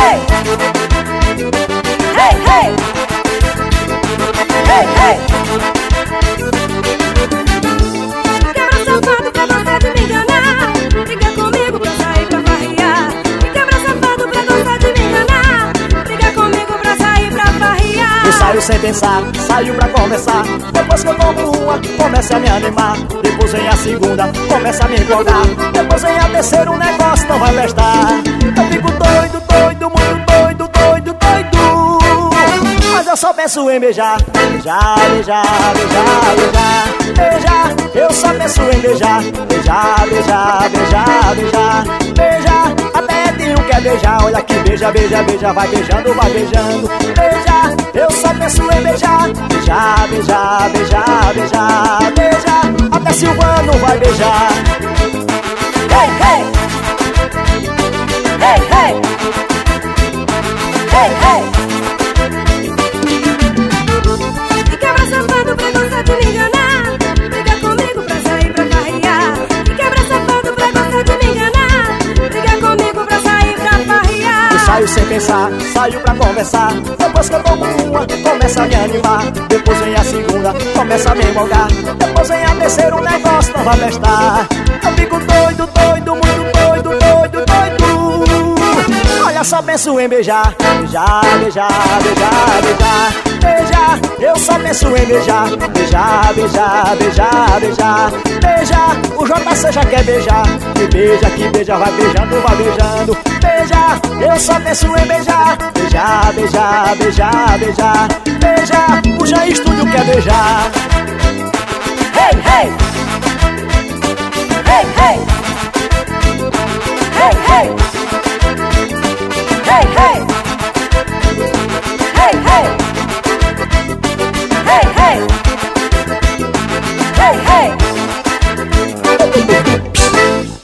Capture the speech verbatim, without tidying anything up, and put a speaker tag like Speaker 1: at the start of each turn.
Speaker 1: hey. Hey, hey. Hey, hey. Quebra safado pra gostar de me enganar. Briga comigo pra sair pra farrear. Me quebra safado pra gostar de me enganar. Briga comigo pra sair pra farrear.
Speaker 2: Eu saio sem pensar, saio pra conversar. Depois que eu tomo uma, começa a me animar. Depois vem a segunda, começa a me empolgar. Depois vem a terceira, o negócio não vai prestar. Eu fico doido, doido, muito doido, doido, doido. Mas eu só penso em beijar. Beijar, beijar, beijar, beijar. Beijar, eu só penso em beijar. Beijar, beijar, beijar, beijar. Beijar, até Edinho quer beijar. Olha que beija, beija, beija, vai beijando, vai beijando. Beijar, eu só penso em beijar. Beijar, beijar, beijar, beijar. Beijar, até Silvano vai beijar.
Speaker 1: Hey, hey. Hey, hey. Hey, hey. Me quebra safado pra gostar de me enganar. Briga comigo pra sair pra farrear. Me quebra safado pra gostar de me enganar. Briga comigo pra sair pra farrear.
Speaker 2: Eu saio sem pensar, saio pra conversar. Depois que eu tomo uma, começa a me animar. Depois vem a segunda, começa a me empolgar. Depois vem a terceira, o negócio não vai prestar. Eu fico doido, doido, muito doido, doido, doido. Olha, só penso em beijar. Beijar, beijar, beijar, beijar. Beijar, eu só penso em beijar. Beijar, beijar, beijar, beijar. Beijar, o J C já quer beijar. Que beija, que beija, vai beijando, vai beijando. Beijar, eu só penso em beijar. Beijar, beijar, beijar, beijar. Beijar, o Jair Estúdio quer beijar.
Speaker 1: Hey, hey. Hey, hey.